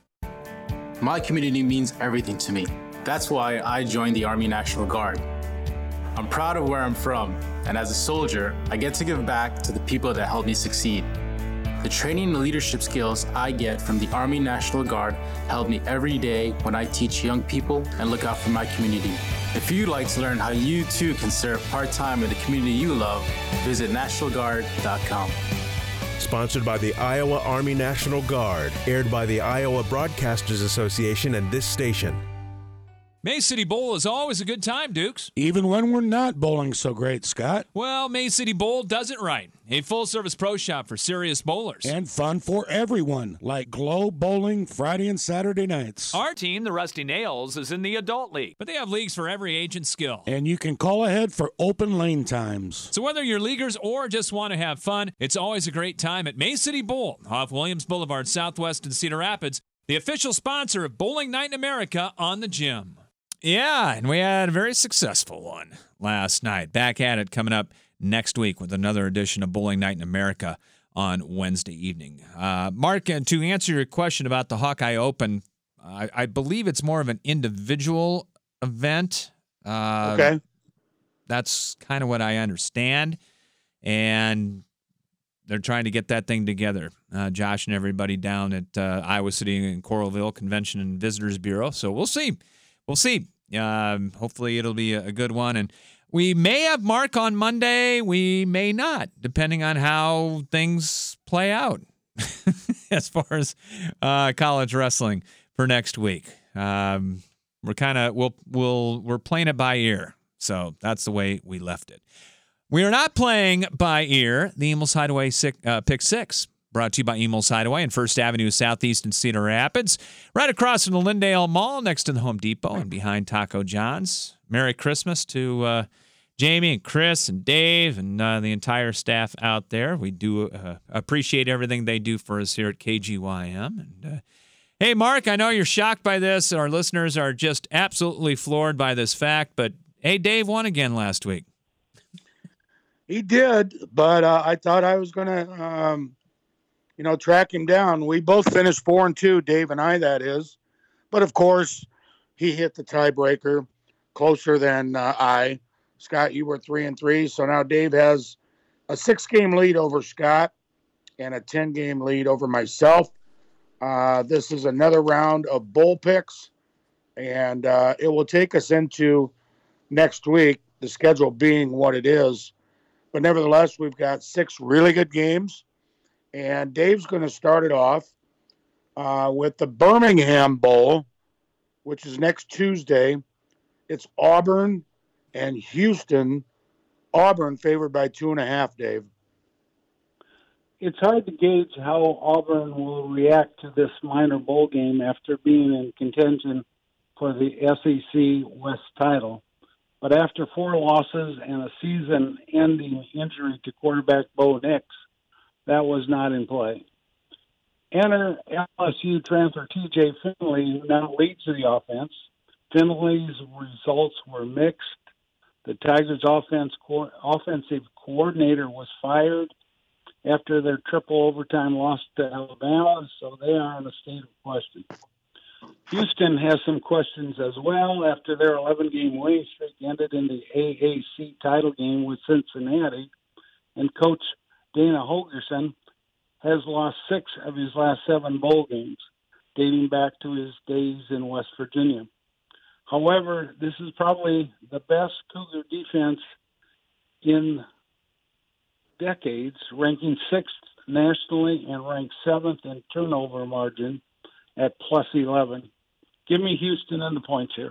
My community means everything to me. That's why I joined the Army National Guard. I'm proud of where I'm from, and as a soldier, I get to give back to the people that helped me succeed. The training and leadership skills I get from the Army National Guard help me every day when I teach young people and look out for my community. If you'd like to learn how you too can serve part-time in the community you love, visit National Guard dot com. Sponsored by the Iowa Army National Guard, aired by the Iowa Broadcasters Association and this station. May City Bowl is always a good time, Dukes. Even when we're not bowling so great, Scott. Well, May City Bowl does it right. A full-service pro shop for serious bowlers. And fun for everyone, like Glow Bowling Friday and Saturday nights. Our team, the Rusty Nails, is in the Adult League, but they have leagues for every age and skill. And you can call ahead for open lane times. So whether you're leaguers or just want to have fun, it's always a great time at May City Bowl off Williams Boulevard, Southwest in Cedar Rapids, the official sponsor of Bowling Night in America on the Gym. Yeah, and we had a very successful one last night. Back at it coming up next week with another edition of Bowling Night in America on Wednesday evening. Uh, Mark, and to answer your question about the Hawkeye Open, I, I believe it's more of an individual event. Uh, okay. That's kind of what I understand. And they're trying to get that thing together. Uh, Josh and everybody down at uh, Iowa City and Coralville Convention and Visitors Bureau. So we'll see. We'll see. Um, hopefully it'll be a good one. And we may have Mark on Monday. We may not, depending on how things play out as far as uh, college wrestling for next week. Um, we're kind of we'll we'll we're playing it by ear. So that's the way we left it. We are not playing by ear the Emil's Hideaway six, uh, Pick Six, brought to you by Emil's Hideaway in First Avenue Southeast in Cedar Rapids, right across from the Lindale Mall, next to the Home Depot and behind Taco John's. Merry Christmas to uh, Jamie and Chris and Dave and uh, the entire staff out there. We do uh, appreciate everything they do for us here at K G Y M. And uh, hey, Mark, I know you're shocked by this. Our listeners are just absolutely floored by this fact, but hey, Dave won again last week. He did, but uh, I thought I was going to, um, you know, track him down. We both finished four and two, Dave and I, that is. But, of course, he hit the tiebreaker closer than uh, I. Scott, you were three and three. So now Dave has a six-game lead over Scott and a ten-game lead over myself. Uh, this is another round of bowl picks, and uh, it will take us into next week, the schedule being what it is. But nevertheless, we've got six really good games, and Dave's going to start it off uh, with the Birmingham Bowl, which is next Tuesday. It's Auburn and Houston. Auburn favored by two and a half, Dave. It's hard to gauge how Auburn will react to this minor bowl game after being in contention for the S E C West title. But after four losses and a season-ending injury to quarterback Bo Nix, that was not in play. Enter L S U transfer T J Finley, who now leads the offense. Finley's results were mixed. The Tigers' offense co- offensive coordinator was fired after their triple overtime loss to Alabama, so they are in a state of question. Houston has some questions as well after their eleven-game winning streak ended in the A A C title game with Cincinnati, and Coach Dana Holgerson has lost six of his last seven bowl games, dating back to his days in West Virginia. However, this is probably the best Cougar defense in decades, ranking sixth nationally and ranked seventh in turnover margin at plus eleven. Give me Houston and the points here.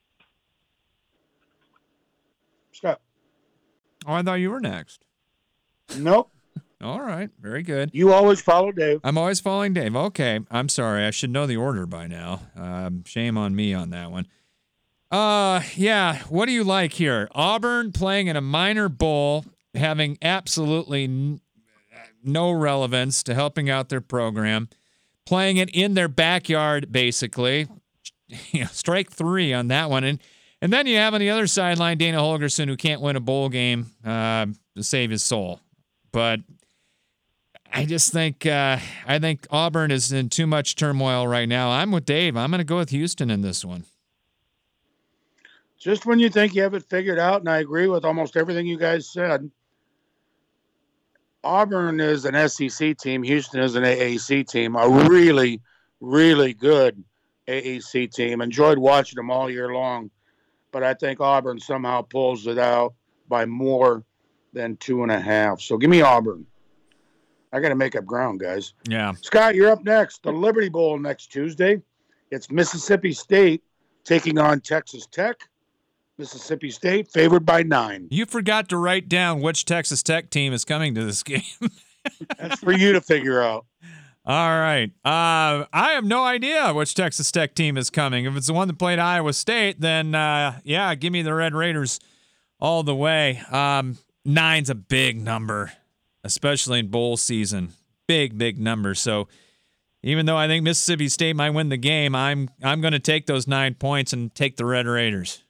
Scott. Oh, I thought you were next. Nope. All right. Very good. You always follow Dave. I'm always following Dave. Okay. I'm sorry. I should know the order by now. Um, shame on me on that one. Uh, yeah. What do you like here? Auburn playing in a minor bowl, having absolutely n- no relevance to helping out their program, playing it in their backyard, basically. You know, strike three on that one. And and then you have on the other sideline Dana Holgerson, who can't win a bowl game uh, to save his soul. But I just think uh, I think Auburn is in too much turmoil right now. I'm with Dave. I'm going to go with Houston in this one. Just when you think you have it figured out, and I agree with almost everything you guys said, Auburn is an S E C team. Houston is an A A C team. A really, really good A A C team. Enjoyed watching them all year long. But I think Auburn somehow pulls it out by more than two and a half. So give me Auburn. I got to make up ground, guys. Yeah. Scott, you're up next. The Liberty Bowl next Tuesday. It's Mississippi State taking on Texas Tech. Mississippi State favored by nine. You forgot to write down which Texas Tech team is coming to this game. That's for you to figure out. All right. Uh, I have no idea which Texas Tech team is coming. If it's the one that played Iowa State, then, uh, yeah, give me the Red Raiders all the way. Um, nine's a big number, especially in bowl season. Big, big number. So even though I think Mississippi State might win the game, I'm I'm going to take those nine points and take the Red Raiders.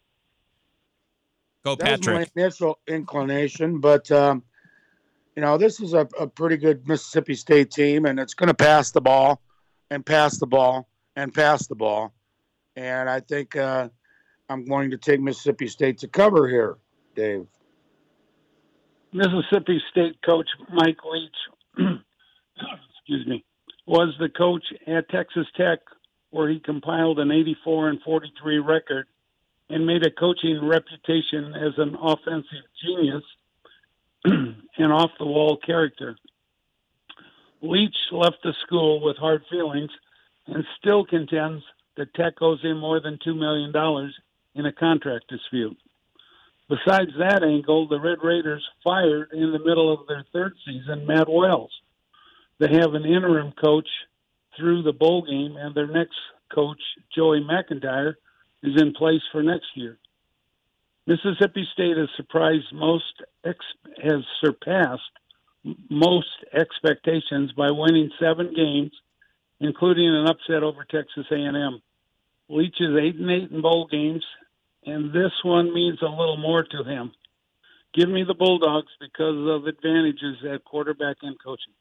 Go, That Patrick. was my initial inclination, but um, you know, this is a, a pretty good Mississippi State team, and it's going to pass the ball and pass the ball and pass the ball. And I think uh, I'm going to take Mississippi State to cover here, Dave. Mississippi State coach Mike Leach, excuse me, was the coach at Texas Tech, where he compiled an eighty-four and forty-three record and made a coaching reputation as an offensive genius and off-the-wall character. Leach left the school with hard feelings and still contends that Tech owes him more than two million dollars in a contract dispute. Besides that angle, the Red Raiders fired in the middle of their third season Matt Wells. They have an interim coach through the bowl game, and their next coach, Joey McIntyre, is in place for next year. Mississippi State has surprised most, ex- has surpassed most expectations by winning seven games, including an upset over Texas A and M. Leach is eight and eight in bowl games, and this one means a little more to him. Give me the Bulldogs because of advantages at quarterback and coaching.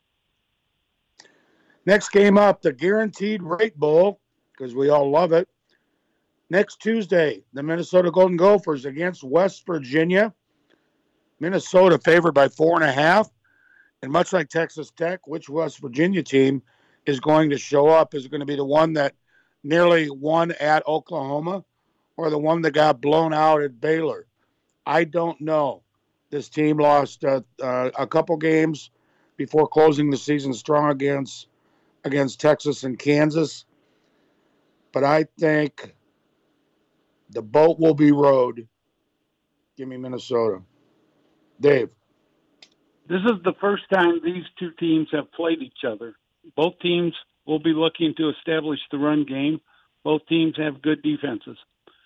Next game up, the Guaranteed Rate Bowl, because we all love it. Next Tuesday, the Minnesota Golden Gophers against West Virginia. Minnesota favored by four and a half. And much like Texas Tech, which West Virginia team is going to show up? Is it going to be the one that nearly won at Oklahoma or the one that got blown out at Baylor? I don't know. This team lost uh, uh, a couple games before closing the season strong against against Texas and Kansas. But I think the boat will be rowed. Give me Minnesota. Dave. This is the first time these two teams have played each other. Both teams will be looking to establish the run game. Both teams have good defenses.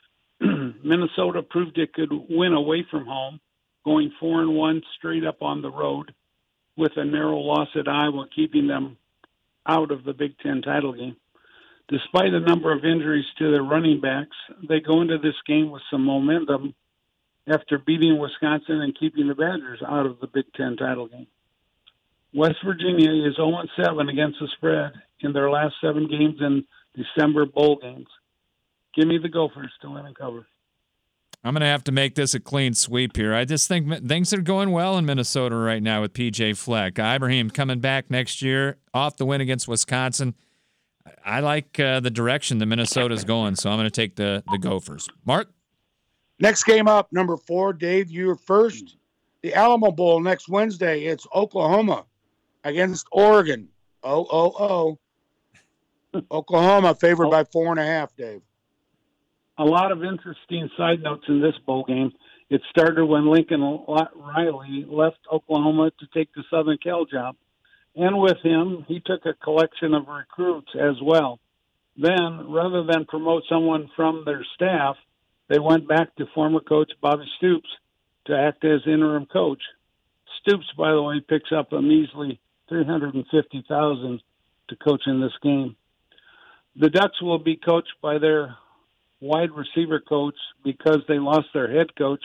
Minnesota proved it could win away from home, going four and one straight up on the road, with a narrow loss at Iowa keeping them out of the Big Ten title game. Despite a number of injuries to their running backs, they go into this game with some momentum after beating Wisconsin and keeping the Badgers out of the Big Ten title game. West Virginia is oh and seven against the spread in their last seven games in December bowl games. Give me the Gophers to win and cover. I'm going to have to make this a clean sweep here. I just think things are going well in Minnesota right now with P J Fleck. Ibrahim coming back next year off the win against Wisconsin. I like uh, the direction that Minnesota's going, so I'm going to take the, the Gophers. Mark? Next game up, number four, Dave, you're first. The Alamo Bowl next Wednesday. It's Oklahoma against Oregon. Oh, oh, oh. Oklahoma favored by four and a half, Dave. A lot of interesting side notes in this bowl game. It started when Lincoln Riley left Oklahoma to take the Southern Cal job. And with him, he took a collection of recruits as well. Then, rather than promote someone from their staff, they went back to former coach Bobby Stoops to act as interim coach. Stoops, by the way, picks up a measly three hundred fifty thousand dollars to coach in this game. The Ducks will be coached by their wide receiver coach because they lost their head coach,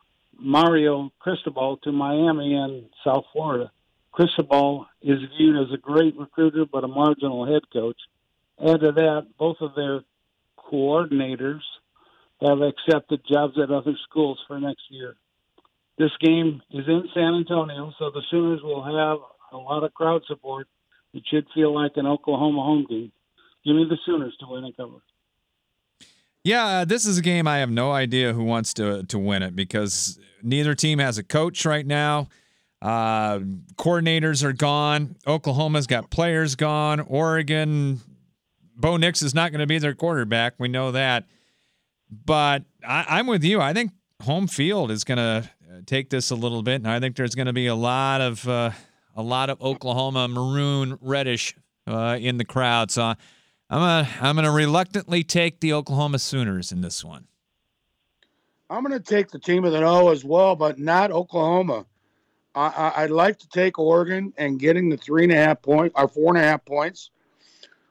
Mario Cristobal, to Miami and South Florida. Cristobal is viewed as a great recruiter but a marginal head coach. Add to that, both of their coordinators have accepted jobs at other schools for next year. This game is in San Antonio, so the Sooners will have a lot of crowd support. It should feel like an Oklahoma home game. Give me the Sooners to win and cover. Yeah, uh, this is a game I have no idea who wants to to win it because neither team has a coach right now. Uh, coordinators are gone. Oklahoma's got players gone. Oregon, Bo Nix is not going to be their quarterback. We know that. But I, I'm with you. I think home field is going to take this a little bit, and I think there's going to be a lot of uh, a lot of Oklahoma maroon reddish uh, in the crowd. So I'm gonna I'm gonna reluctantly take the Oklahoma Sooners in this one. I'm going to take the team of the no as well, but not Oklahoma. I, I, I'd like to take Oregon and getting the three and a half point or four and a half points.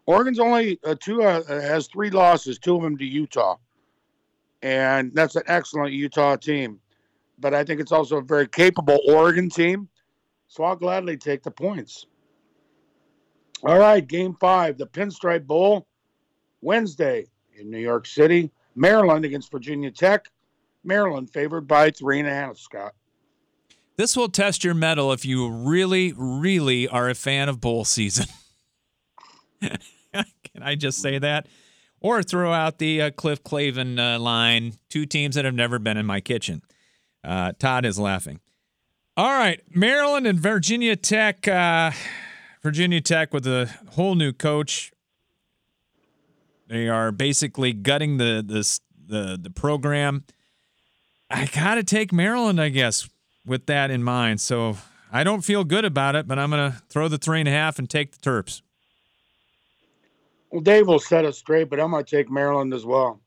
Oregon's only uh, two uh, has three losses, two of them to Utah, and that's an excellent Utah team. But I think it's also a very capable Oregon team, so I'll gladly take the points. All right, Game Five, the Pinstripe Bowl, Wednesday in New York City. Maryland against Virginia Tech. Maryland favored by three and a half. Scott. This will test your mettle if you really, really are a fan of bowl season. Can I just say that? Or throw out the uh, Cliff Clavin uh, line, two teams that have never been in my kitchen. Uh, Todd is laughing. All right, Maryland and Virginia Tech. Uh, Virginia Tech with a whole new coach. They are basically gutting the the the, the program. I got to take Maryland, I guess, with that in mind. So I don't feel good about it, but I'm going to throw the three and a half and take the Terps. Well, Dave will set us straight, but I'm going to take Maryland as well.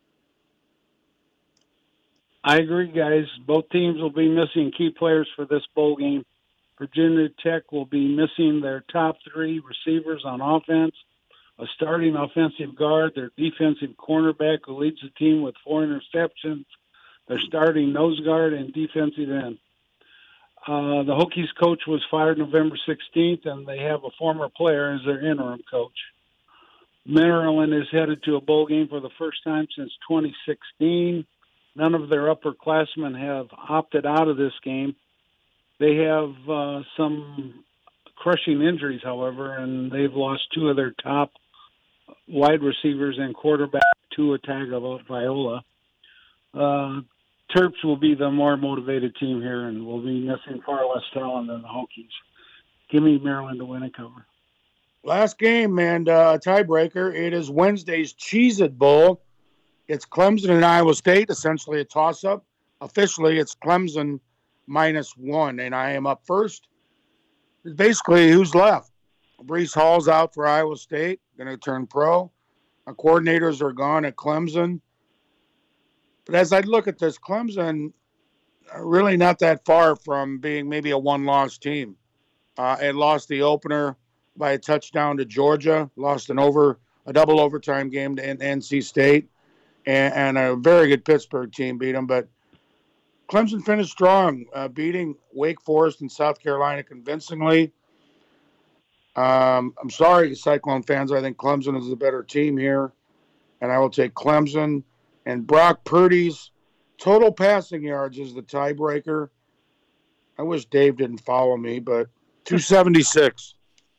I agree, guys. Both teams will be missing key players for this bowl game. Virginia Tech will be missing their top three receivers on offense, a starting offensive guard, their defensive cornerback who leads the team with four interceptions, their starting nose guard, and defensive end. Uh, the Hokies coach was fired November sixteenth, and they have a former player as their interim coach. Maryland is headed to a bowl game for the first time since twenty sixteen. None of their upperclassmen have opted out of this game. They have uh, some crushing injuries, however, and they've lost two of their top wide receivers and quarterback, Tua Tagovailoa. Uh, Terps will be the more motivated team here and will be missing far less talent than the Hokies. Give me Maryland to win and cover. Last game, and uh, tiebreaker. It is Wednesday's Cheez-It Bowl. It's Clemson and Iowa State, essentially a toss-up. Officially, it's Clemson minus one, and I am up first. Basically, who's left? Breece Hall's out for Iowa State, going to turn pro. Our coordinators are gone at Clemson. But as I look at this, Clemson are really not that far from being maybe a one-loss team. Uh, it lost the opener by a touchdown to Georgia, lost an over a double overtime game to N C State, and, and a very good Pittsburgh team beat them. But Clemson finished strong, uh, beating Wake Forest and South Carolina convincingly. Um, I'm sorry, Cyclone fans. I think Clemson is the better team here, and I will take Clemson. And Brock Purdy's total passing yards is the tiebreaker. I wish Dave didn't follow me, but two seventy-six.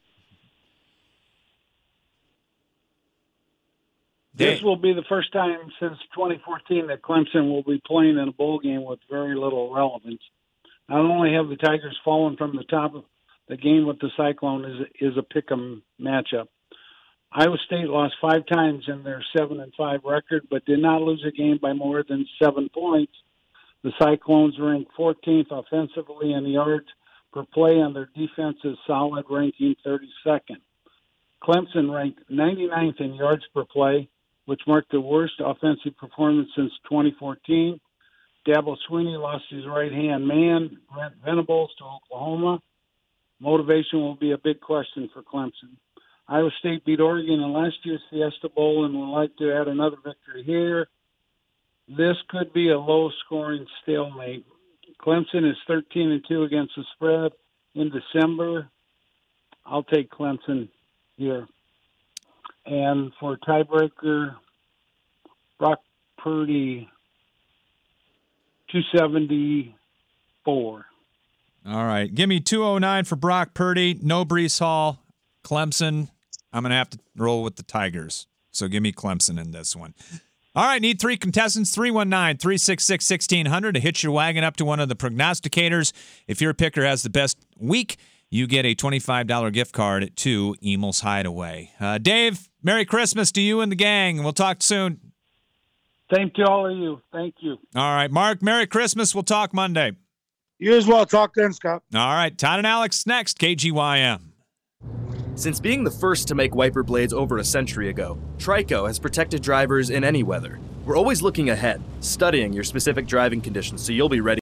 This will be the first time since twenty fourteen that Clemson will be playing in a bowl game with very little relevance. Not only have the Tigers fallen from the top of the game with the Cyclone is is a pick'em matchup. Iowa State lost five times in their seven and five record, but did not lose a game by more than seven points. The Cyclones ranked fourteenth offensively in yards per play, and their defense is solid, ranking thirty-second. Clemson ranked ninety-ninth in yards per play, which marked the worst offensive performance since twenty fourteen. Dabo Swinney lost his right-hand man, Brent Venables, to Oklahoma. Motivation will be a big question for Clemson. Iowa State beat Oregon in last year's Fiesta Bowl and would like to add another victory here. This could be a low-scoring stalemate. Clemson is thirteen and two against the spread in December. I'll take Clemson here. And for tiebreaker, Brock Purdy, two seventy-four. All right. Give me two oh nine for Brock Purdy. No Breece Hall. Clemson. I'm going to have to roll with the Tigers. So give me Clemson in this one. All right. Need three contestants. three one nine, three six six, one six zero zero to hitch your wagon up to one of the prognosticators. If your picker has the best week, you get a twenty-five dollars gift card to Emel's Hideaway. Uh, Dave, Merry Christmas to you and the gang. We'll talk soon. Same to all of you. Thank you. All right. Mark, Merry Christmas. We'll talk Monday. You as well. Talk then, Scott. All right. Todd and Alex next. K G Y M. Since being the first to make wiper blades over a century ago, Trico has protected drivers in any weather. We're always looking ahead, studying your specific driving conditions so you'll be ready